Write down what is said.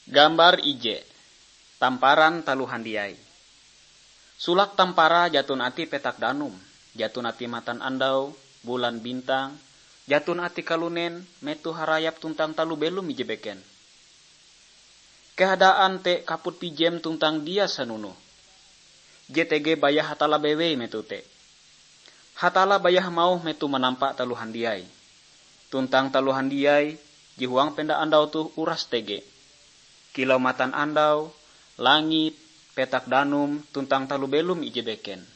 Gambar IJ, tamparan taluhandiai. Sulak tampara jatun ati petak danum, jatun ati matan andau, bulan bintang, jatun ati kalunen, metu harayap tuntang talu belum ijebeken. Keadaan te kaput pijem tuntang dia sanunu. JTG bayah hatala bewe metu te. Hatala bayah mau metu menampak taluhandiai. Tuntang taluhandiai, jihuang penda andau tu uras tege. Kilau matan andau, langit, petak danum, tuntang talu belum ijebeken.